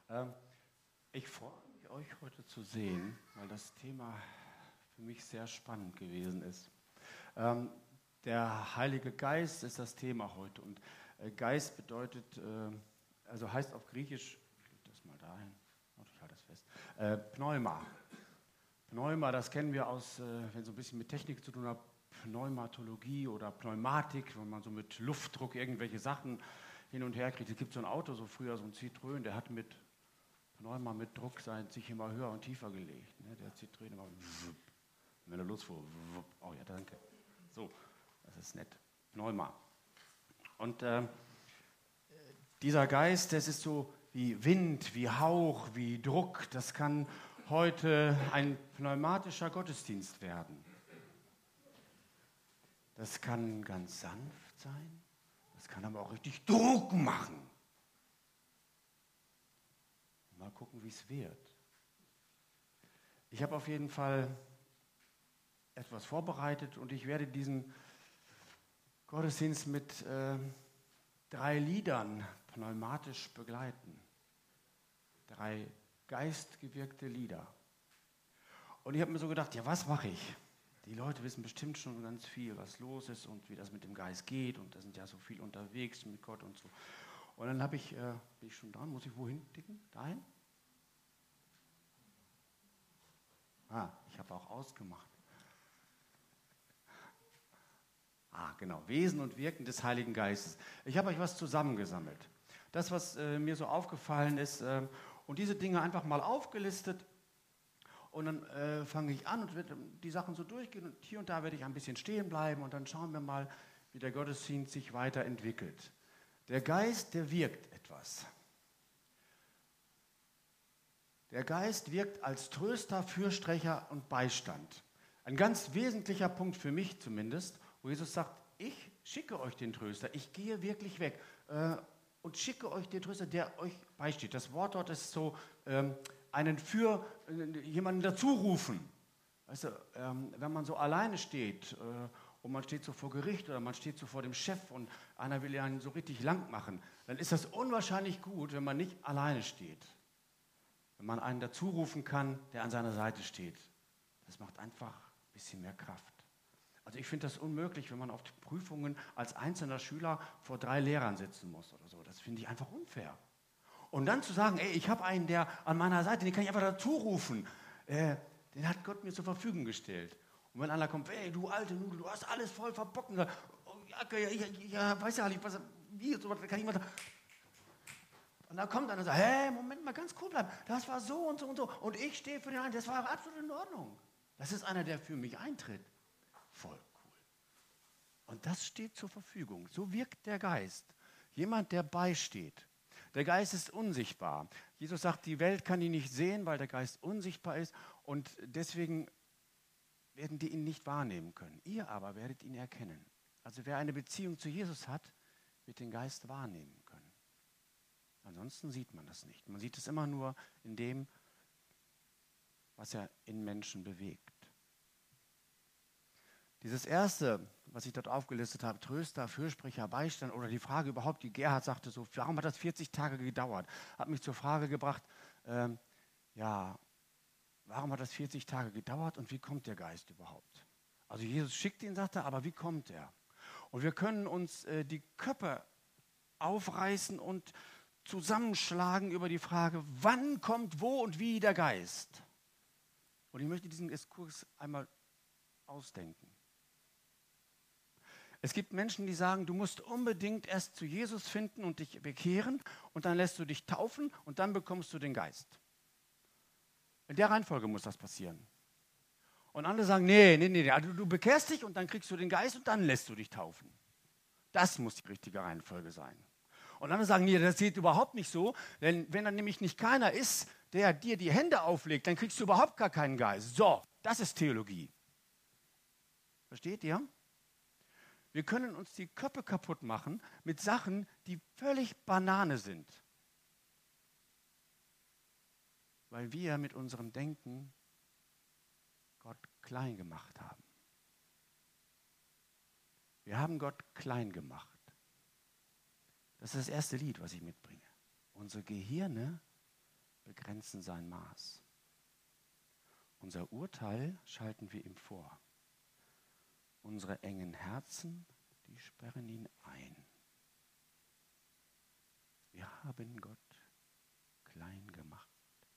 Ähm, Ich freue mich, euch heute zu sehen, weil das Thema für mich sehr spannend gewesen ist. Ähm, Der Heilige Geist ist das Thema heute und Geist bedeutet, also heißt auf Griechisch, ich leg das mal dahin, ich halte das fest, Pneuma. Pneuma, das kennen wir aus, wenn so ein bisschen mit Technik zu tun hat, Pneumatologie oder Pneumatik, wenn man so mit Luftdruck irgendwelche Sachen hin und her kriegt. Es gibt so ein Auto, so früher so ein Citroën, der hat mit Pneuma mit Druck sich immer höher und tiefer gelegt. Ne? Der Citroën immer, wupp. Wenn er losfuhr, wupp. Oh ja, danke. So, das ist nett. Pneuma. Und dieser Geist, das ist so wie Wind, wie Hauch, wie Druck. Das kann heute ein pneumatischer Gottesdienst werden. Das kann ganz sanft sein. Das kann aber auch richtig Druck machen. Mal gucken, wie es wird. Ich habe auf jeden Fall etwas vorbereitet und ich werde diesen Gottesdienst mit 3 Liedern pneumatisch begleiten. 3 geistgewirkte Lieder. Und ich habe mir so gedacht, ja, was mache ich? Die Leute wissen bestimmt schon ganz viel, was los ist und wie das mit dem Geist geht. Und da sind ja so viel unterwegs mit Gott und so. Und dann bin ich schon dran, muss ich wohin ticken? Dahin? Ich habe auch ausgemacht. Genau, Wesen und Wirken des Heiligen Geistes. Ich habe euch was zusammengesammelt. Das, was mir so aufgefallen ist, und diese Dinge einfach mal aufgelistet. Und dann fange ich an und werde die Sachen so durchgehen. Und hier und da werde ich ein bisschen stehen bleiben und dann schauen wir mal, wie der Gottesdienst sich weiterentwickelt. Der Geist, der wirkt etwas. Der Geist wirkt als Tröster, Fürsprecher und Beistand. Ein ganz wesentlicher Punkt für mich zumindest, wo Jesus sagt, ich schicke euch den Tröster, ich gehe wirklich weg und schicke euch den Tröster, der euch beisteht. Das Wort dort ist so, jemanden dazu rufen. Weißt du, wenn man so alleine steht und man steht so vor Gericht oder man steht so vor dem Chef und einer will einen so richtig lang machen, dann ist das unwahrscheinlich gut, wenn man nicht alleine steht. Wenn man einen dazu rufen kann, der an seiner Seite steht. Das macht einfach ein bisschen mehr Kraft. Also ich finde das unmöglich, wenn man auf die Prüfungen als einzelner Schüler vor 3 Lehrern sitzen muss oder so. Das finde ich einfach unfair. Und dann zu sagen, ey, ich habe einen, der an meiner Seite, den kann ich einfach dazu rufen. Den hat Gott mir zur Verfügung gestellt. Und wenn einer kommt, ey, du alte Nudel, du hast alles voll verbockt. Und weiß ja nicht, wie, so was kann ich mal sagen. Und da kommt einer und sagt, hey, Moment mal, ganz cool bleiben. Das war so und so und so. Und ich stehe für den einen, das war absolut in Ordnung. Das ist einer, der für mich eintritt. Voll cool. Und das steht zur Verfügung. So wirkt der Geist. Jemand, der beisteht. Der Geist ist unsichtbar. Jesus sagt, die Welt kann ihn nicht sehen, weil der Geist unsichtbar ist. Und deswegen werden die ihn nicht wahrnehmen können. Ihr aber werdet ihn erkennen. Also wer eine Beziehung zu Jesus hat, wird den Geist wahrnehmen können. Ansonsten sieht man das nicht. Man sieht es immer nur in dem, was er in Menschen bewegt. Dieses erste, was ich dort aufgelistet habe, Tröster, Fürsprecher, Beistand oder die Frage überhaupt, die Gerhard sagte so, warum hat das 40 Tage gedauert? Hat mich zur Frage gebracht, warum hat das 40 Tage gedauert und wie kommt der Geist überhaupt? Also Jesus schickt ihn, sagt er, aber wie kommt er? Und wir können uns die Köpfe aufreißen und zusammenschlagen über die Frage, wann kommt wo und wie der Geist? Und ich möchte diesen Exkurs einmal ausdenken. Es gibt Menschen, die sagen, du musst unbedingt erst zu Jesus finden und dich bekehren und dann lässt du dich taufen und dann bekommst du den Geist. In der Reihenfolge muss das passieren. Und andere sagen, nee, also du bekehrst dich und dann kriegst du den Geist und dann lässt du dich taufen. Das muss die richtige Reihenfolge sein. Und andere sagen, nee, das geht überhaupt nicht so, denn wenn dann nämlich nicht keiner ist, der dir die Hände auflegt, dann kriegst du überhaupt gar keinen Geist. So, das ist Theologie. Versteht ihr? Wir können uns die Köpfe kaputt machen mit Sachen, die völlig Banane sind. Weil wir mit unserem Denken Gott klein gemacht haben. Wir haben Gott klein gemacht. Das ist das erste Lied, was ich mitbringe. Unsere Gehirne begrenzen sein Maß. Unser Urteil schalten wir ihm vor. Unsere engen Herzen, die sperren ihn ein. Wir haben Gott klein gemacht.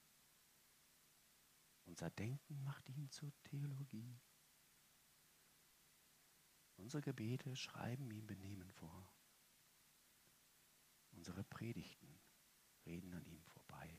Unser Denken macht ihn zur Theologie. Unsere Gebete schreiben ihm Benehmen vor. Unsere Predigten reden an ihm vorbei.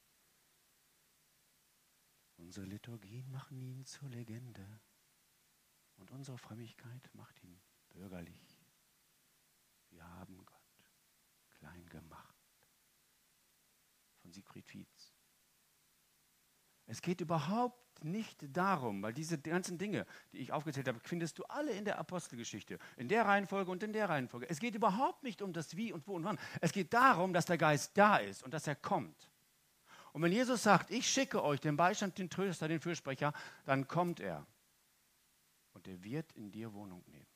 Unsere Liturgien machen ihn zur Legende. Und unsere Frömmigkeit macht ihn bürgerlich. Wir haben Gott klein gemacht. Von Siegfried Fietz. Es geht überhaupt nicht darum, weil diese ganzen Dinge, die ich aufgezählt habe, findest du alle in der Apostelgeschichte, in der Reihenfolge und in der Reihenfolge. Es geht überhaupt nicht um das Wie und Wo und Wann. Es geht darum, dass der Geist da ist und dass er kommt. Und wenn Jesus sagt, ich schicke euch den Beistand, den Tröster, den Fürsprecher, dann kommt er. Und er wird in dir Wohnung nehmen.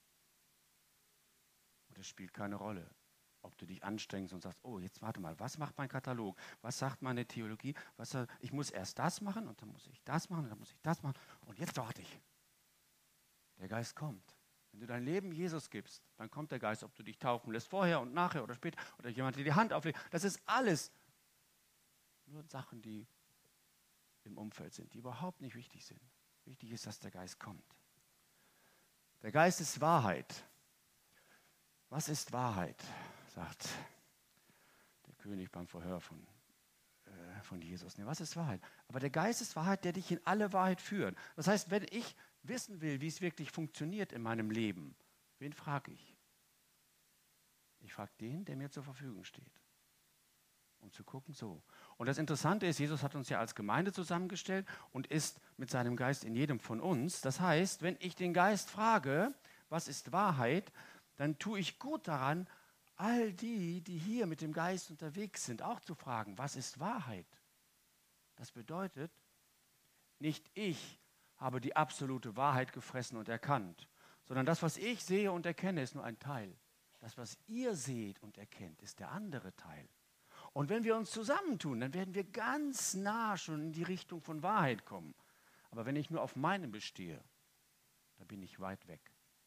Und es spielt keine Rolle, ob du dich anstrengst und sagst, oh, jetzt warte mal, was macht mein Katalog? Was sagt meine Theologie? Ich muss erst das machen und dann muss ich das machen und dann muss ich das machen. Und jetzt warte ich. Der Geist kommt. Wenn du dein Leben Jesus gibst, dann kommt der Geist, ob du dich taufen lässt, vorher und nachher oder später, oder jemand dir die Hand auflegt. Das ist alles nur Sachen, die im Umfeld sind, die überhaupt nicht wichtig sind. Wichtig ist, dass der Geist kommt. Der Geist ist Wahrheit. Was ist Wahrheit, sagt der König beim Verhör von Jesus. Nee, was ist Wahrheit? Aber der Geist ist Wahrheit, der dich in alle Wahrheit führt. Das heißt, wenn ich wissen will, wie es wirklich funktioniert in meinem Leben, wen frage ich? Ich frage den, der mir zur Verfügung steht. Um zu gucken, so. Und das Interessante ist, Jesus hat uns ja als Gemeinde zusammengestellt und ist mit seinem Geist in jedem von uns. Das heißt, wenn ich den Geist frage, was ist Wahrheit, dann tue ich gut daran, all die hier mit dem Geist unterwegs sind, auch zu fragen, was ist Wahrheit? Das bedeutet, nicht ich habe die absolute Wahrheit gefressen und erkannt, sondern das, was ich sehe und erkenne, ist nur ein Teil. Das, was ihr seht und erkennt, ist der andere Teil. Und wenn wir uns zusammentun, dann werden wir ganz nah schon in die Richtung von Wahrheit kommen. Aber wenn ich nur auf meinem bestehe, dann bin ich weit weg.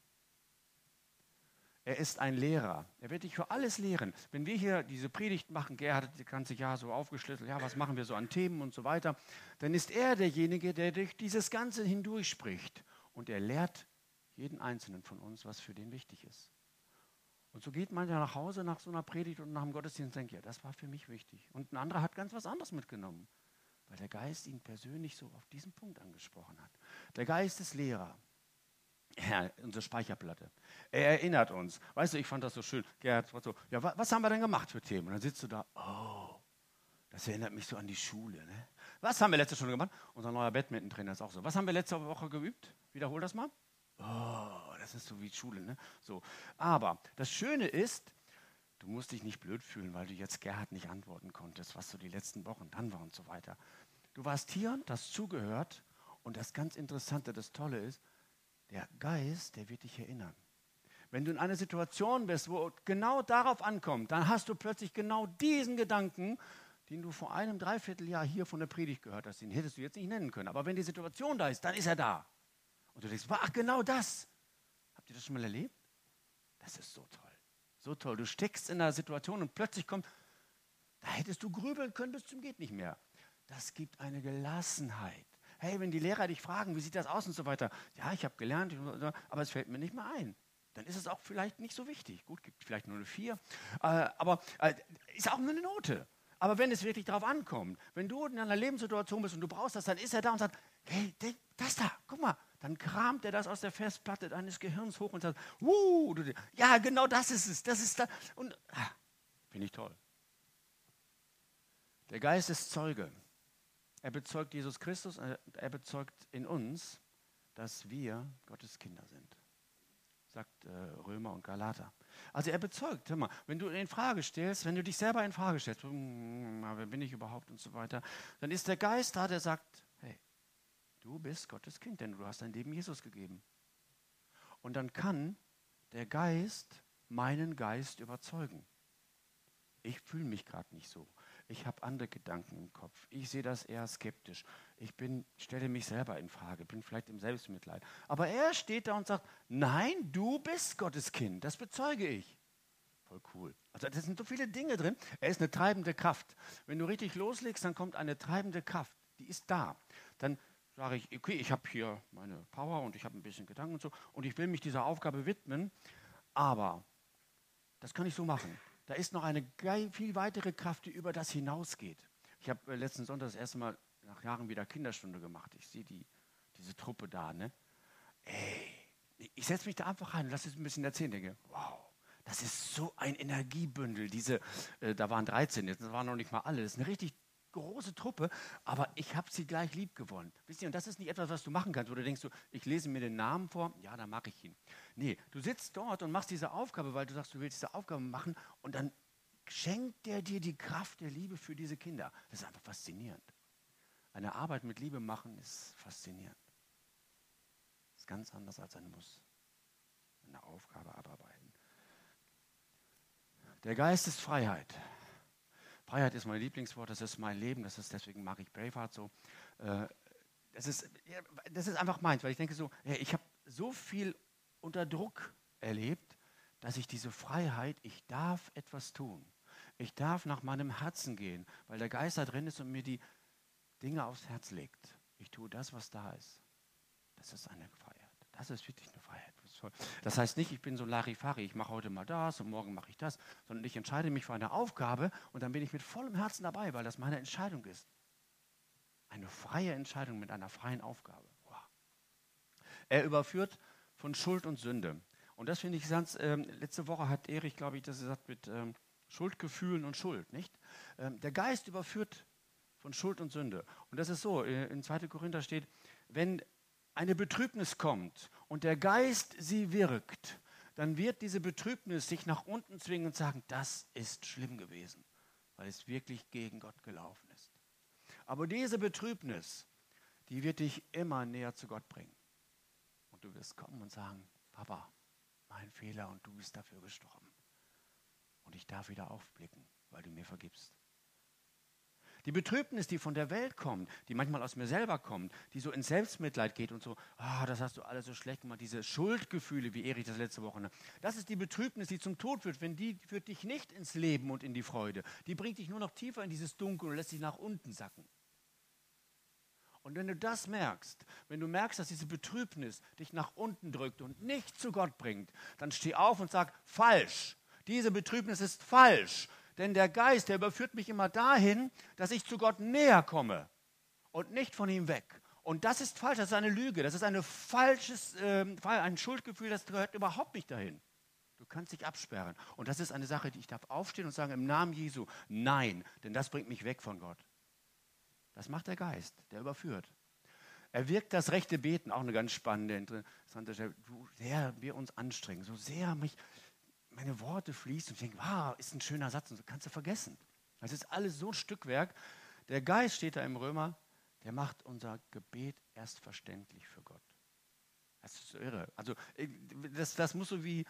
Er ist ein Lehrer. Er wird dich für alles lehren. Wenn wir hier diese Predigt machen, Gerhard hat das ganze Jahr so aufgeschlüsselt, ja, was machen wir so an Themen und so weiter, dann ist er derjenige, der durch dieses Ganze hindurch spricht. Und er lehrt jeden Einzelnen von uns, was für den wichtig ist. Und so geht man ja nach Hause nach so einer Predigt und nach dem Gottesdienst und denkt, ja, das war für mich wichtig. Und ein anderer hat ganz was anderes mitgenommen, weil der Geist ihn persönlich so auf diesen Punkt angesprochen hat. Der Geist ist Lehrer. Ja, unsere Speicherplatte. Er erinnert uns. Weißt du, ich fand das so schön. Gerhard war so, ja, was haben wir denn gemacht für Themen? Und dann sitzt du da, oh, das erinnert mich so an die Schule. Ne? Was haben wir letzte Stunde gemacht? Unser neuer Badminton-Trainer ist auch so. Was haben wir letzte Woche geübt? Wiederhol das mal. Oh, das ist so wie Schule. Ne? So. Aber das Schöne ist, du musst dich nicht blöd fühlen, weil du jetzt Gerhard nicht antworten konntest, was so die letzten Wochen dann war und so weiter. Du warst hier und hast zugehört. Und das ganz Interessante, das Tolle ist, der Geist, der wird dich erinnern. Wenn du in einer Situation bist, wo genau darauf ankommt, dann hast du plötzlich genau diesen Gedanken, den du vor einem Dreivierteljahr hier von der Predigt gehört hast. Den hättest du jetzt nicht nennen können. Aber wenn die Situation da ist, dann ist er da. Und du denkst, ach, genau das. Habt ihr das schon mal erlebt? Das ist so toll. So toll. Du steckst in einer Situation und plötzlich kommt, da hättest du grübeln können bis zum geht nicht mehr. Das gibt eine Gelassenheit. Hey, wenn die Lehrer dich fragen, wie sieht das aus und so weiter. Ja, ich habe gelernt, aber es fällt mir nicht mehr ein. Dann ist es auch vielleicht nicht so wichtig. Gut, gibt vielleicht nur eine 4, aber ist auch nur eine Note. Aber wenn es wirklich darauf ankommt, wenn du in einer Lebenssituation bist und du brauchst das, dann ist er da und sagt, hey, das da, guck mal. Dann kramt er das aus der Festplatte deines Gehirns hoch und sagt, ja, genau das ist es, das ist das. Und finde ich toll. Der Geist ist Zeuge. Er bezeugt Jesus Christus, er bezeugt in uns, dass wir Gottes Kinder sind. Sagt Römer und Galater. Also er bezeugt, hör mal, wenn du in Frage stellst, wenn du dich selber in Frage stellst, wer bin ich überhaupt und so weiter, dann ist der Geist da, der sagt, hey, du bist Gottes Kind, denn du hast dein Leben Jesus gegeben. Und dann kann der Geist meinen Geist überzeugen. Ich fühle mich gerade nicht so. Ich habe andere Gedanken im Kopf. Ich sehe das eher skeptisch. Stelle mich selber in Frage, bin vielleicht im Selbstmitleid. Aber er steht da und sagt, nein, du bist Gottes Kind, das bezeuge ich. Voll cool. Also da sind so viele Dinge drin. Er ist eine treibende Kraft. Wenn du richtig loslegst, dann kommt eine treibende Kraft. Die ist da. Dann sage ich, okay, ich habe hier meine Power und ich habe ein bisschen Gedanken und so und ich will mich dieser Aufgabe widmen, aber das kann ich so machen. Da ist noch eine viel weitere Kraft, die über das hinausgeht. Ich habe letzten Sonntag das erste Mal nach Jahren wieder Kinderstunde gemacht. Ich sehe diese Truppe da, ne? Ey, ich setze mich da einfach rein und lasse es ein bisschen erzählen. Denke, wow, das ist so ein Energiebündel. Da waren 13, jetzt waren noch nicht mal alle. Das ist eine richtig große Truppe, aber ich habe sie gleich lieb gewonnen. Wisst ihr, und das ist nicht etwas, was du machen kannst, wo du denkst, ich lese mir den Namen vor, ja, dann mache ich ihn. Nee, du sitzt dort und machst diese Aufgabe, weil du sagst, du willst diese Aufgabe machen und dann schenkt der dir die Kraft der Liebe für diese Kinder. Das ist einfach faszinierend. Eine Arbeit mit Liebe machen ist faszinierend. Das ist ganz anders als ein Muss. Eine Aufgabe abarbeiten. Der Geist ist Freiheit. Freiheit ist mein Lieblingswort, das ist mein Leben, deswegen mag ich Braveheart so. Das ist einfach meins, weil ich denke so, hey, ich habe so viel unter Druck erlebt, dass ich diese Freiheit, ich darf etwas tun. Ich darf nach meinem Herzen gehen, weil der Geist da drin ist und mir die Dinge aufs Herz legt. Ich tue das, was da ist. Das ist eine Freiheit. Das ist wirklich eine Freiheit. Das heißt nicht, ich bin so Larifari, ich mache heute mal das und morgen mache ich das, sondern ich entscheide mich für eine Aufgabe und dann bin ich mit vollem Herzen dabei, weil das meine Entscheidung ist. Eine freie Entscheidung mit einer freien Aufgabe. Wow. Er überführt von Schuld und Sünde. Und das finde ich ganz, letzte Woche hat Erich, glaube ich, das gesagt mit Schuldgefühlen und Schuld, nicht? Der Geist überführt von Schuld und Sünde. Und das ist so, in 2. Korinther steht, wenn eine Betrübnis kommt und der Geist sie wirkt, dann wird diese Betrübnis sich nach unten zwingen und sagen, das ist schlimm gewesen, weil es wirklich gegen Gott gelaufen ist. Aber diese Betrübnis, die wird dich immer näher zu Gott bringen. Und du wirst kommen und sagen, Papa, mein Fehler und du bist dafür gestorben. Und ich darf wieder aufblicken, weil du mir vergibst. Die Betrübnis, die von der Welt kommt, die manchmal aus mir selber kommt, die so ins Selbstmitleid geht und so, das hast du alles so schlecht gemacht, diese Schuldgefühle, wie Erich das letzte Woche, ne? Das ist die Betrübnis, die zum Tod führt, wenn die führt dich nicht ins Leben und in die Freude. Die bringt dich nur noch tiefer in dieses Dunkel und lässt dich nach unten sacken. Und wenn du das merkst, wenn du merkst, dass diese Betrübnis dich nach unten drückt und nicht zu Gott bringt, dann steh auf und sag, falsch, diese Betrübnis ist falsch. Denn der Geist, der überführt mich immer dahin, dass ich zu Gott näher komme und nicht von ihm weg. Und das ist falsch, das ist eine Lüge, das ist ein Schuldgefühl, das gehört überhaupt nicht dahin. Du kannst dich absperren. Und das ist eine Sache, die ich darf aufstehen und sagen, im Namen Jesu, nein, denn das bringt mich weg von Gott. Das macht der Geist, der überführt. Er wirkt das rechte Beten, auch eine ganz spannende, interessante Stelle. So sehr wir uns anstrengen, so sehr meine Worte fließen und ich denke, wow, ist ein schöner Satz und so kannst du vergessen. Das ist alles so ein Stückwerk. Der Geist steht da im Römer, der macht unser Gebet erst verständlich für Gott. Das ist so irre. Also das muss so wie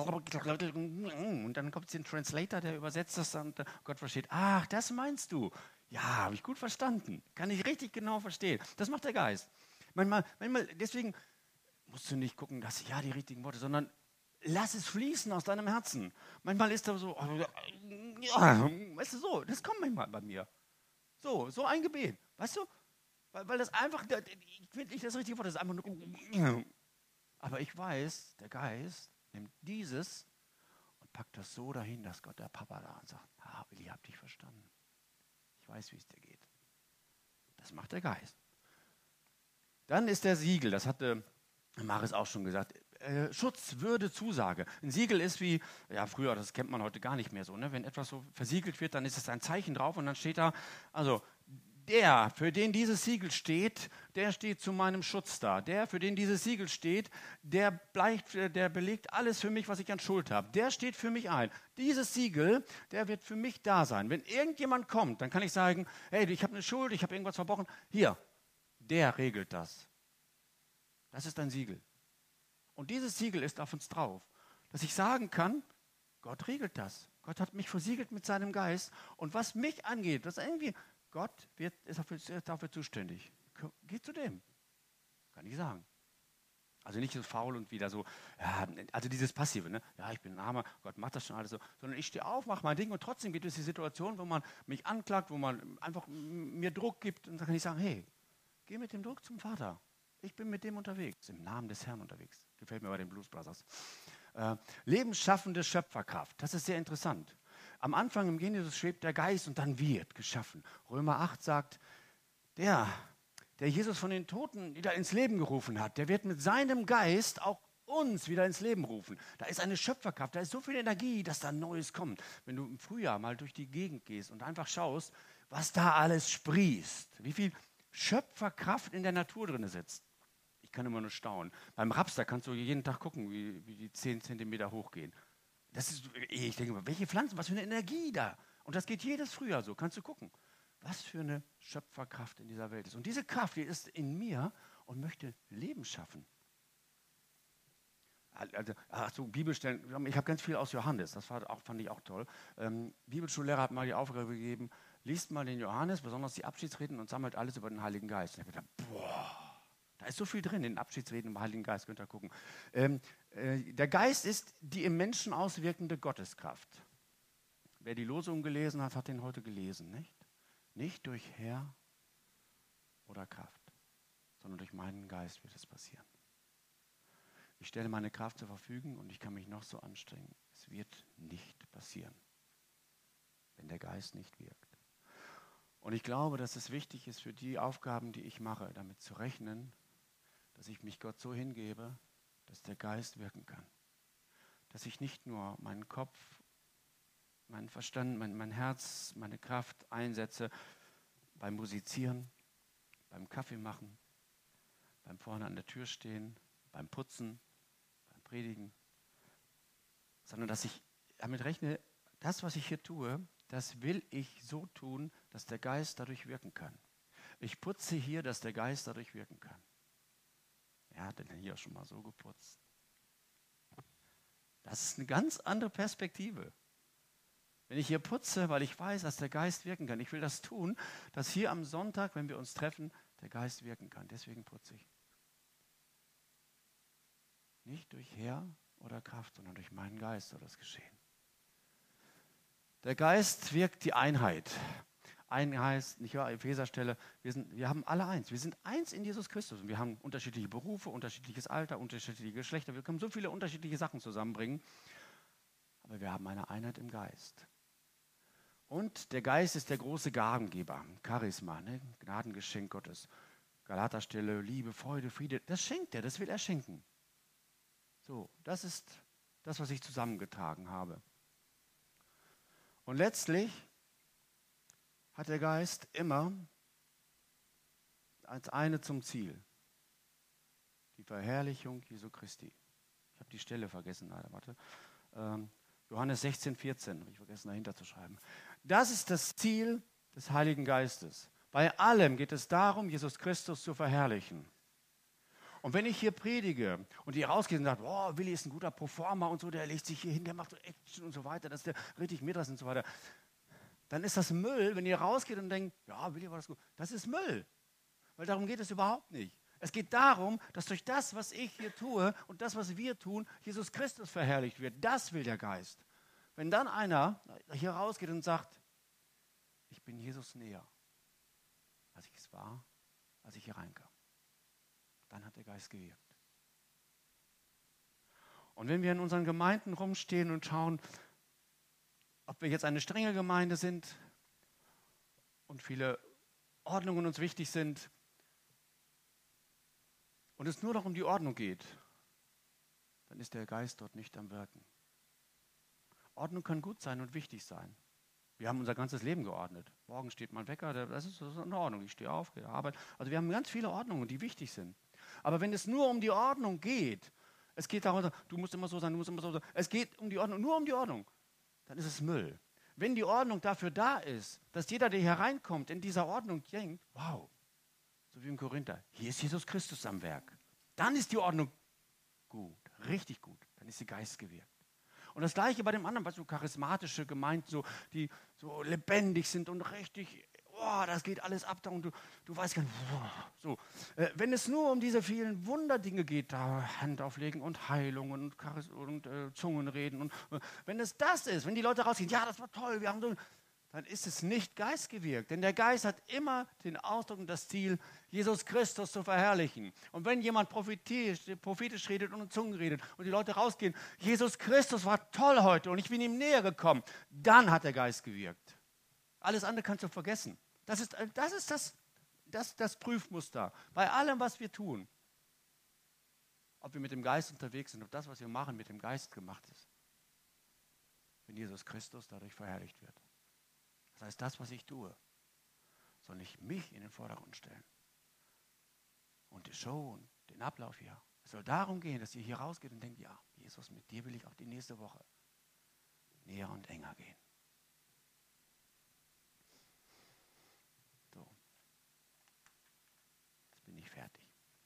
und dann kommt ein Translator, der übersetzt das und Gott versteht, ach, das meinst du. Ja, habe ich gut verstanden. Kann ich richtig genau verstehen. Das macht der Geist. Manchmal, deswegen musst du nicht gucken, dass ja die richtigen Worte, sondern lass es fließen aus deinem Herzen. Manchmal ist da so, ja, weißt du, so, das kommt manchmal bei mir. So ein Gebet, weißt du? Weil das einfach, ich finde nicht das richtige Wort, das ist einfach nur, aber ich weiß, der Geist nimmt dieses und packt das so dahin, dass Gott der Papa da und sagt, Willi, hab dich verstanden. Ich weiß, wie es dir geht. Das macht der Geist. Dann ist der Siegel, das hatte Maris auch schon gesagt, Schutz, Würde, Zusage. Ein Siegel ist wie, ja früher, das kennt man heute gar nicht mehr so, ne? Wenn etwas so versiegelt wird, dann ist es ein Zeichen drauf und dann steht da, also der, für den dieses Siegel steht, der steht zu meinem Schutz da. Der, für den dieses Siegel steht, der belegt alles für mich, was ich an Schuld habe. Der steht für mich ein. Dieses Siegel, der wird für mich da sein. Wenn irgendjemand kommt, dann kann ich sagen, hey, ich habe eine Schuld, ich habe irgendwas verbrochen. Hier, der regelt das. Das ist ein Siegel. Und dieses Siegel ist auf uns drauf, dass ich sagen kann, Gott regelt das. Gott hat mich versiegelt mit seinem Geist. Und was mich angeht, das irgendwie, Gott ist dafür zuständig. Geh zu dem. Kann ich sagen. Also nicht so faul und wieder so, ja, also dieses Passive, ne? Ja, ich bin ein Armer, Gott macht das schon alles so. Sondern ich stehe auf, mache mein Ding und trotzdem gibt es die Situation, wo man mich anklagt, wo man einfach mir Druck gibt. Und dann kann ich sagen, hey, geh mit dem Druck zum Vater. Ich bin mit dem unterwegs, im Namen des Herrn unterwegs. Gefällt mir bei den Blues Brothers. Lebensschaffende Schöpferkraft, das ist sehr interessant. Am Anfang im Genesis schwebt der Geist und dann wird geschaffen. Römer 8 sagt, der Jesus von den Toten wieder ins Leben gerufen hat, der wird mit seinem Geist auch uns wieder ins Leben rufen. Da ist eine Schöpferkraft, da ist so viel Energie, dass da Neues kommt. Wenn du im Frühjahr mal durch die Gegend gehst und einfach schaust, was da alles sprießt, wie viel Schöpferkraft in der Natur drin sitzt. Ich kann immer nur staunen. Beim Raps, da kannst du jeden Tag gucken, wie die 10 Zentimeter hochgehen. Ich denke mal, welche Pflanzen, was für eine Energie da. Und das geht jedes Frühjahr so, kannst du gucken. Was für eine Schöpferkraft in dieser Welt ist. Und diese Kraft, die ist in mir und möchte Leben schaffen. Also Bibelstellen, ich habe ganz viel aus Johannes, das fand ich auch toll. Bibelschullehrer hat mal die Aufgabe gegeben, liest mal den Johannes, besonders die Abschiedsreden und sammelt alles über den Heiligen Geist. Und ich habe gedacht, boah, da ist so viel drin in den Abschiedsreden im Heiligen Geist, könnt ihr gucken. Der Geist ist die im Menschen auswirkende Gotteskraft. Wer die Losung gelesen hat, hat den heute gelesen, nicht? Nicht durch Herr oder Kraft, sondern durch meinen Geist wird es passieren. Ich stelle meine Kraft zur Verfügung und ich kann mich noch so anstrengen. Es wird nicht passieren, wenn der Geist nicht wirkt. Und ich glaube, dass es wichtig ist für die Aufgaben, die ich mache, damit zu rechnen, dass ich mich Gott so hingebe, dass der Geist wirken kann. Dass ich nicht nur meinen Kopf, meinen Verstand, mein Herz, meine Kraft einsetze beim Musizieren, beim Kaffee machen, beim vorne an der Tür stehen, beim Putzen, beim Predigen, sondern dass ich damit rechne, das, was ich hier tue, das will ich so tun, dass der Geist dadurch wirken kann. Ich putze hier, dass der Geist dadurch wirken kann. Wer hat denn hier schon mal so geputzt? Das ist eine ganz andere Perspektive. Wenn ich hier putze, weil ich weiß, dass der Geist wirken kann. Ich will das tun, dass hier am Sonntag, wenn wir uns treffen, der Geist wirken kann. Deswegen putze ich. Nicht durch Heer oder Kraft, sondern durch meinen Geist soll das geschehen. Der Geist wirkt die Einheit. Einheit, nicht wahr, Epheserstelle, wir haben alle eins. Wir sind eins in Jesus Christus. Und wir haben unterschiedliche Berufe, unterschiedliches Alter, unterschiedliche Geschlechter. Wir können so viele unterschiedliche Sachen zusammenbringen. Aber wir haben eine Einheit im Geist. Und der Geist ist der große Gabengeber, Charisma, ne? Gnadengeschenk Gottes. Galaterstelle, Liebe, Freude, Friede, das schenkt er, das will er schenken. So, das ist das, was ich zusammengetragen habe. Und letztlich hat der Geist immer als eine zum Ziel. Die Verherrlichung Jesu Christi. Ich habe die Stelle vergessen, leider, warte. Johannes 16, 14, habe ich vergessen dahinter zu schreiben. Das ist das Ziel des Heiligen Geistes. Bei allem geht es darum, Jesus Christus zu verherrlichen. Und wenn ich hier predige und die rausgehen und sagen, oh, Willi ist ein guter Performer und so, der legt sich hier hin, der macht so Action und so weiter, dass der richtig mit ist und so weiter, dann ist das Müll, wenn ihr rausgeht und denkt, ja, Willi war das gut. Das ist Müll, weil darum geht es überhaupt nicht. Es geht darum, dass durch das, was ich hier tue und das, was wir tun, Jesus Christus verherrlicht wird. Das will der Geist. Wenn dann einer hier rausgeht und sagt, ich bin Jesus näher, als ich es war, als ich hier reinkam, dann hat der Geist gewirkt. Und wenn wir in unseren Gemeinden rumstehen und schauen, ob wir jetzt eine strenge Gemeinde sind und viele Ordnungen uns wichtig sind und es nur noch um die Ordnung geht, dann ist der Geist dort nicht am Wirken. Ordnung kann gut sein und wichtig sein. Wir haben unser ganzes Leben geordnet. Morgen steht mein Wecker, das ist in Ordnung. Ich stehe auf, gehe zur Arbeit. Also wir haben ganz viele Ordnungen, die wichtig sind. Aber wenn es nur um die Ordnung geht, es geht darum, du musst immer so sein, du musst immer so sein, es geht um die Ordnung, nur um die Ordnung, dann ist es Müll. Wenn die Ordnung dafür da ist, dass jeder, der hier reinkommt, in dieser Ordnung denkt, wow, so wie im Korinther, hier ist Jesus Christus am Werk, dann ist die Ordnung gut, richtig gut, dann ist die Geist gewirkt. Und das Gleiche bei dem anderen, was so charismatische Gemeinden, so, die so lebendig sind und richtig, oh, das geht alles ab da und du weißt gar nicht, oh, so. Wenn es nur um diese vielen Wunderdinge geht, da Hand auflegen und Heilungen und Zungenreden und wenn es das ist, wenn die Leute rausgehen, ja, das war toll, wir haben so, dann ist es nicht geistgewirkt. Denn der Geist hat immer den Ausdruck und das Ziel, Jesus Christus zu verherrlichen. Und wenn jemand prophetisch redet und in Zungen redet und die Leute rausgehen, Jesus Christus war toll heute und ich bin ihm näher gekommen, dann hat der Geist gewirkt. Alles andere kannst du vergessen. Das ist das Prüfmuster bei allem, was wir tun. Ob wir mit dem Geist unterwegs sind, ob das, was wir machen, mit dem Geist gemacht ist. Wenn Jesus Christus dadurch verherrlicht wird. Das heißt, das, was ich tue, soll nicht mich in den Vordergrund stellen. Und die Show und den Ablauf hier. Es soll darum gehen, dass ihr hier rausgeht und denkt, ja, Jesus, mit dir will ich auch die nächste Woche näher und enger gehen. So. Jetzt bin ich fertig.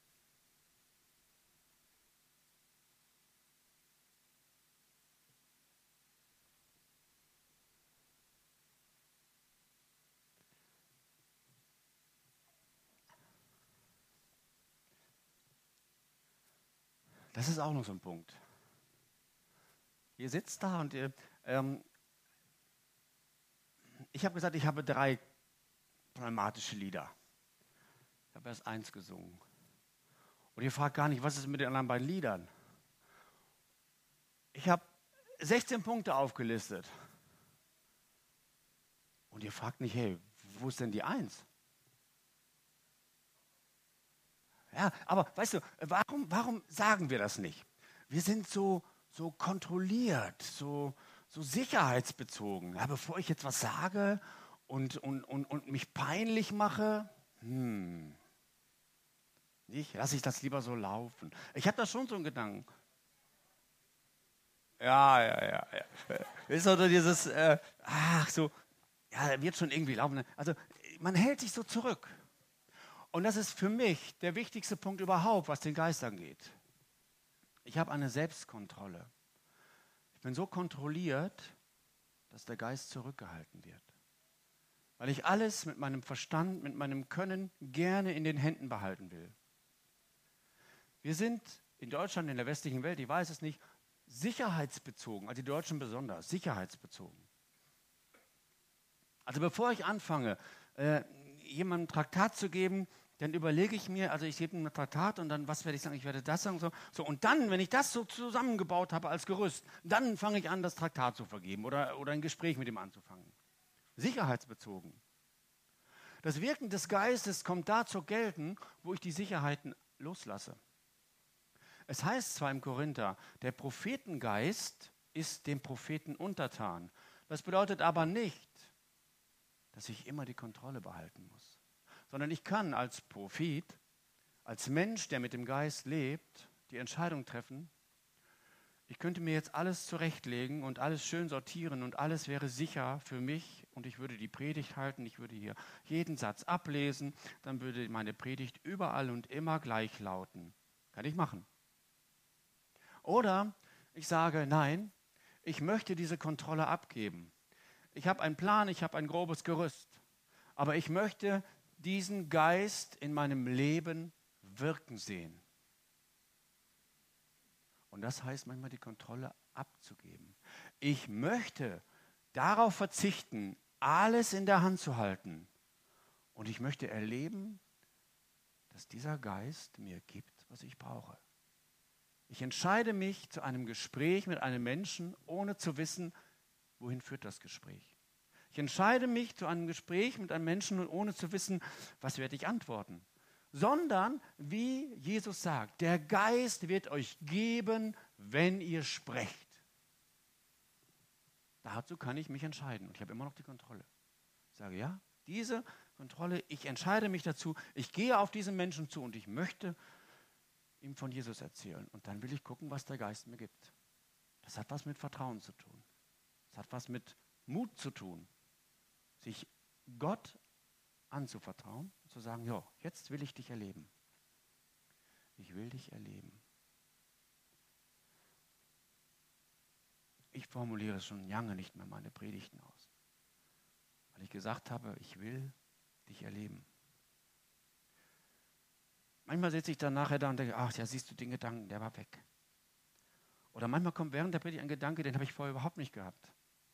Das ist auch noch so ein Punkt. Ihr sitzt da und ich habe gesagt, ich habe 3 pneumatische Lieder. Ich habe erst 1 gesungen. Und ihr fragt gar nicht, was ist mit den anderen beiden Liedern? Ich habe 16 Punkte aufgelistet. Und ihr fragt nicht, hey, wo ist denn die 1? Ja, aber weißt du, warum sagen wir das nicht? Wir sind so kontrolliert, so sicherheitsbezogen. Ja, bevor ich jetzt was sage und mich peinlich mache, lasse ich das lieber so laufen. Ich habe da schon so einen Gedanken. Ja. Ist doch dieses, wird schon irgendwie laufen. Also man hält sich so zurück. Und das ist für mich der wichtigste Punkt überhaupt, was den Geist angeht. Ich habe eine Selbstkontrolle. Ich bin so kontrolliert, dass der Geist zurückgehalten wird. Weil ich alles mit meinem Verstand, mit meinem Können gerne in den Händen behalten will. Wir sind in Deutschland, in der westlichen Welt, ich weiß es nicht, sicherheitsbezogen, also die Deutschen besonders, sicherheitsbezogen. Also bevor ich anfange, jemandem ein Traktat zu geben, dann überlege ich mir, also ich gebe ihm ein Traktat und dann, was werde ich sagen? Ich werde das sagen. So. Und dann, wenn ich das so zusammengebaut habe als Gerüst, dann fange ich an, das Traktat zu vergeben oder ein Gespräch mit ihm anzufangen. Sicherheitsbezogen. Das Wirken des Geistes kommt da zur Gelten, wo ich die Sicherheiten loslasse. Es heißt zwar im Korinther, der Prophetengeist ist dem Propheten untertan. Das bedeutet aber nicht, dass ich immer die Kontrolle behalten muss. Sondern ich kann als Prophet, als Mensch, der mit dem Geist lebt, die Entscheidung treffen, ich könnte mir jetzt alles zurechtlegen und alles schön sortieren und alles wäre sicher für mich und ich würde die Predigt halten, ich würde hier jeden Satz ablesen, dann würde meine Predigt überall und immer gleich lauten. Kann ich machen. Oder ich sage, nein, ich möchte diese Kontrolle abgeben. Ich habe einen Plan, ich habe ein grobes Gerüst, aber ich möchte diesen Geist in meinem Leben wirken sehen. Und das heißt manchmal die Kontrolle abzugeben. Ich möchte darauf verzichten, alles in der Hand zu halten. Und ich möchte erleben, dass dieser Geist mir gibt, was ich brauche. Ich entscheide mich zu einem Gespräch mit einem Menschen, ohne zu wissen, wohin führt das Gespräch. Ich entscheide mich zu einem Gespräch mit einem Menschen, ohne zu wissen, was werde ich antworten. Sondern, wie Jesus sagt, der Geist wird euch geben, wenn ihr sprecht. Dazu kann ich mich entscheiden und ich habe immer noch die Kontrolle. Ich sage, ja, diese Kontrolle, ich entscheide mich dazu, ich gehe auf diesen Menschen zu und ich möchte ihm von Jesus erzählen. Und dann will ich gucken, was der Geist mir gibt. Das hat was mit Vertrauen zu tun. Das hat was mit Mut zu tun. Sich Gott anzuvertrauen und zu sagen, ja, jetzt will ich dich erleben. Ich will dich erleben. ich formuliere schon lange nicht mehr meine Predigten aus. Weil ich gesagt habe, ich will dich erleben. Manchmal sitze ich dann nachher da und denke, ach ja, siehst du den Gedanken, der war weg. Oder manchmal kommt während der Predigt ein Gedanke, den habe ich vorher überhaupt nicht gehabt.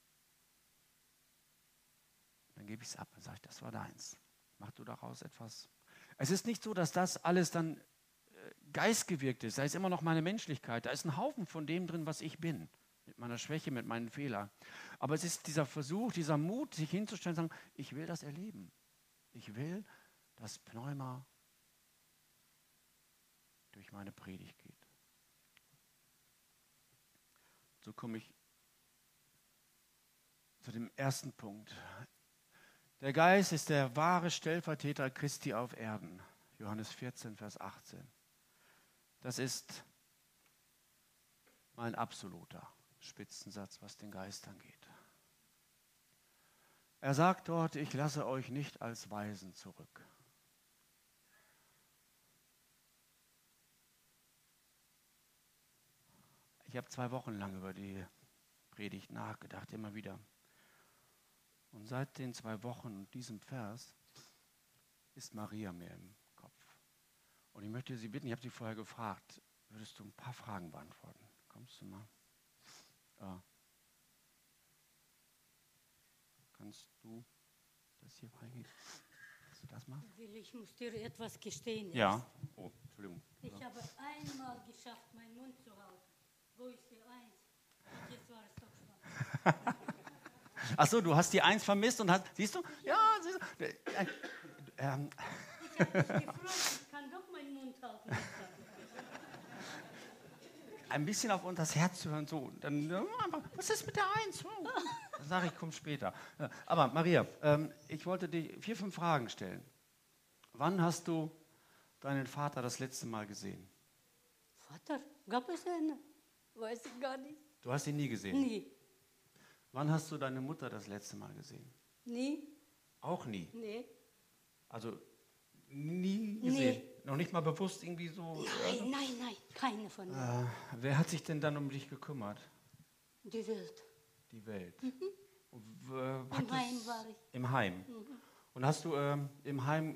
Dann gebe ich es ab und sage, das war deins. Mach du daraus etwas. Es ist nicht so, dass das alles dann geistgewirkt ist. Da ist immer noch meine Menschlichkeit. Da ist ein Haufen von dem drin, was ich bin. Mit meiner Schwäche, mit meinen Fehlern. Aber es ist dieser Versuch, dieser Mut, sich hinzustellen und sagen, ich will das erleben. Ich will, dass Pneuma durch meine Predigt geht. So komme ich zu dem ersten Punkt. Der Geist ist der wahre Stellvertreter Christi auf Erden. Johannes 14, Vers 18. Das ist mein absoluter Spitzensatz, was den Geist angeht. Er sagt dort, ich lasse euch nicht als Waisen zurück. Ich habe 2 Wochen lang über die Predigt nachgedacht, immer wieder. Und seit den 2 Wochen und diesem Vers ist Maria mir im Kopf. Und ich möchte Sie bitten, ich habe Sie vorher gefragt, würdest du ein paar Fragen beantworten? Kommst du mal? Kannst du das hier reingehen? Kannst du das machen? Ich muss dir etwas gestehen. Ja. Oh, Entschuldigung. Ich habe einmal geschafft, meinen Mund zu halten. Wo ist die Eins? Jetzt war es doch spannend. Ach so, du hast die 1 vermisst und hast, siehst du? Ja, siehst du. Ich habe mich gefreut, ich kann doch meinen Mund halten. Ein bisschen auf unser Herz zu hören, so. Dann, was ist mit der 1? Dann sage ich, komm später. Aber Maria, ich wollte dir 4, 5 Fragen stellen. Wann hast du deinen Vater das letzte Mal gesehen? Vater, gab es einen? Weiß ich gar nicht. Du hast ihn nie gesehen? Nie. Wann hast du deine Mutter das letzte Mal gesehen? Nie? Auch nie? Nee. Also nie gesehen? Nee. Noch nicht mal bewusst irgendwie so? Nein, keine von denen. Wer hat sich denn dann um dich gekümmert? Die Welt. Die Welt. Mhm. Im Heim war ich. Im Heim. Mhm. Und hast du im Heim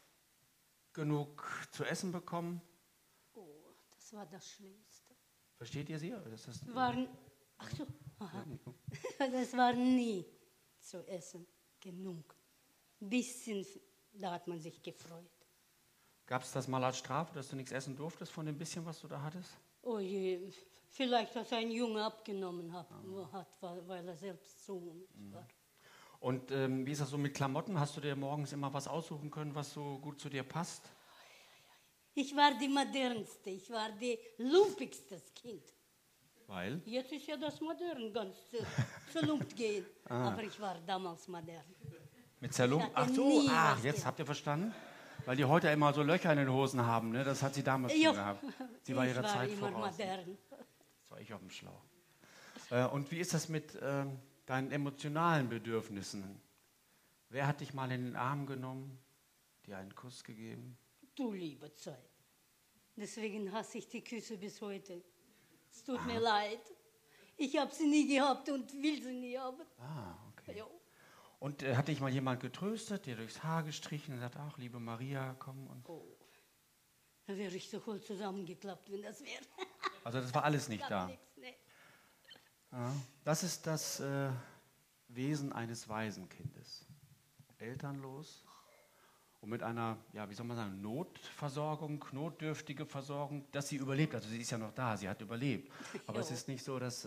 genug zu essen bekommen? Oh, das war das Schlimmste. Versteht ihr sie? Ach so. Aha. Das war nie zu essen genug. Ein bisschen, da hat man sich gefreut. Gab es das mal als Strafe, dass du nichts essen durftest von dem bisschen, was du da hattest? Oh je, vielleicht, dass ein Junge abgenommen hat, weil er selbst so war. Und wie ist das so mit Klamotten? Hast du dir morgens immer was aussuchen können, was so gut zu dir passt? Ich war die modernste, ich war die lumpigste Kind. Weil? Jetzt ist ja das modern, ganz zerlumpt gehen. Aber ich war damals modern. Mit zerlumpt? Ach so, jetzt habt ihr verstanden? Weil die heute immer so Löcher in den Hosen haben, ne? Das hat sie damals schon gehabt. Sie war ihrer Zeit voraus. Modern. Das war ich auf dem Schlauch. Und wie ist das mit deinen emotionalen Bedürfnissen? Wer hat dich mal in den Arm genommen, dir einen Kuss gegeben? Du liebe Zeit. Deswegen hasse ich die Küsse bis heute. Es tut mir leid. Ich habe sie nie gehabt und will sie nie haben. Okay. Jo. Und hat dich mal jemand getröstet, dir durchs Haar gestrichen und gesagt, ach, liebe Maria, komm. Und da wäre ich so voll zusammengeklappt, wenn das wäre. Also das war alles nicht da. Nee. Ja, das ist das Wesen eines Waisenkindes. Elternlos und mit einer, wie soll man sagen, Notversorgung, notdürftige Versorgung, dass sie überlebt. Also sie ist ja noch da, sie hat überlebt. Aber es ist nicht so, dass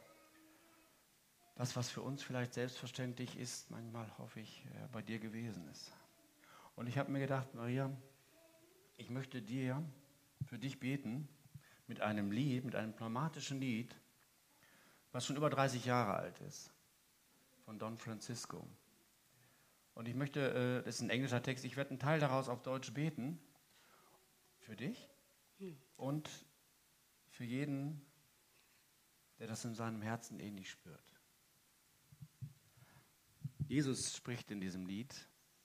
das, was für uns vielleicht selbstverständlich ist, manchmal, hoffe ich, bei dir gewesen ist. Und ich habe mir gedacht, Maria, ich möchte für dich beten mit einem Lied, mit einem pneumatischen Lied, was schon über 30 Jahre alt ist, von Don Francisco. Und ich möchte, das ist ein englischer Text, ich werde einen Teil daraus auf Deutsch beten, für dich und für jeden, der das in seinem Herzen ähnlich spürt. Jesus spricht in diesem Lied: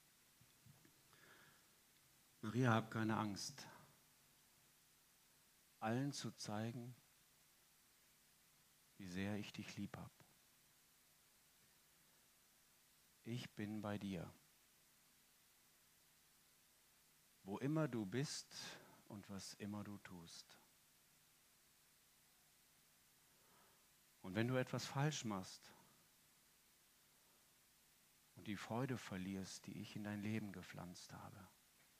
Maria, hab keine Angst, allen zu zeigen, wie sehr ich dich lieb habe. Ich bin bei dir. Wo immer du bist und was immer du tust. Und wenn du etwas falsch machst und die Freude verlierst, die ich in dein Leben gepflanzt habe,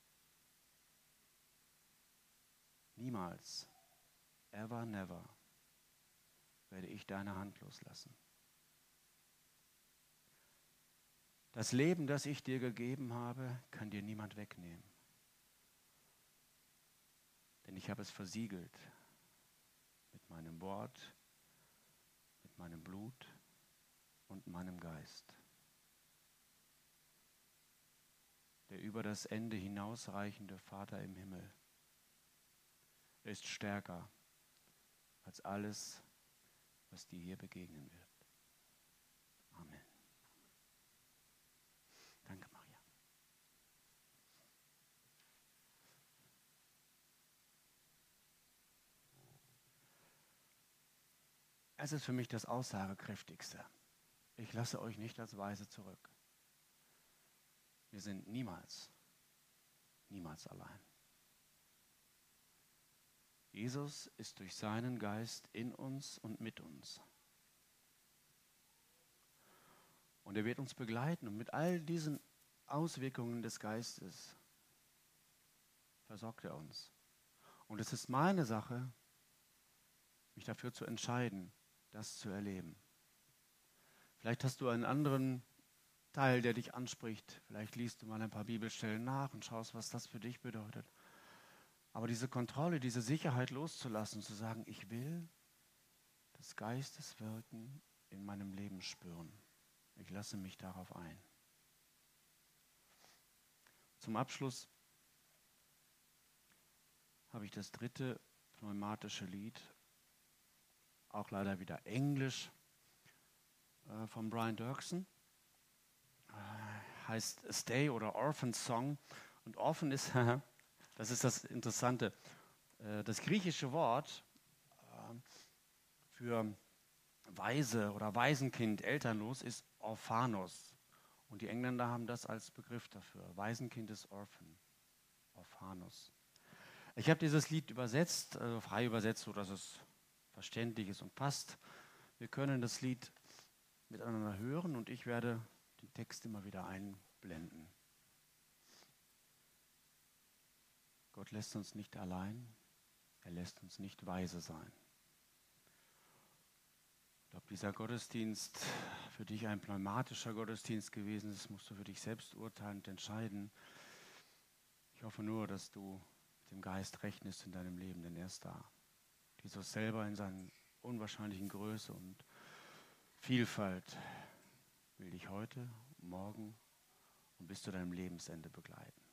niemals, ever, never, werde ich deine Hand loslassen. Das Leben, das ich dir gegeben habe, kann dir niemand wegnehmen. Denn ich habe es versiegelt mit meinem Wort, mit meinem Blut und meinem Geist, der über das Ende hinausreichende Vater im Himmel. Er ist stärker als alles, was dir hier begegnen wird. Amen. Danke, Maria. Es ist für mich das Aussagekräftigste. Ich lasse euch nicht als Weise zurück. Wir sind niemals allein. Jesus ist durch seinen Geist in uns und mit uns. Und er wird uns begleiten und mit all diesen Auswirkungen des Geistes versorgt er uns. Und es ist meine Sache, mich dafür zu entscheiden, das zu erleben. Vielleicht hast du einen anderen Teil, der dich anspricht. Vielleicht liest du mal ein paar Bibelstellen nach und schaust, was das für dich bedeutet. Aber diese Kontrolle, diese Sicherheit loszulassen, zu sagen, ich will das Geisteswirken in meinem Leben spüren. Ich lasse mich darauf ein. Zum Abschluss habe ich das 3. pneumatische Lied, auch leider wieder Englisch, von Brian Doerksen. Heißt Stay oder Orphan Song. Und Orphan ist, das ist das Interessante, das griechische Wort für Waise oder Waisenkind, elternlos, ist Orphanos. Und die Engländer haben das als Begriff dafür. Waisenkind ist Orphan, Orphanos. Ich habe dieses Lied übersetzt, also frei übersetzt, sodass es verständlich ist und passt. Wir können das Lied miteinander hören und ich werde den Text immer wieder einblenden. Gott lässt uns nicht allein, er lässt uns nicht weise sein. Ob dieser Gottesdienst für dich ein pneumatischer Gottesdienst gewesen ist, musst du für dich selbst urteilend entscheiden. Ich hoffe nur, dass du mit dem Geist rechnest in deinem Leben, denn er ist da. Jesus selber in seiner unwahrscheinlichen Größe und Vielfalt will dich heute, morgen und bis zu deinem Lebensende begleiten.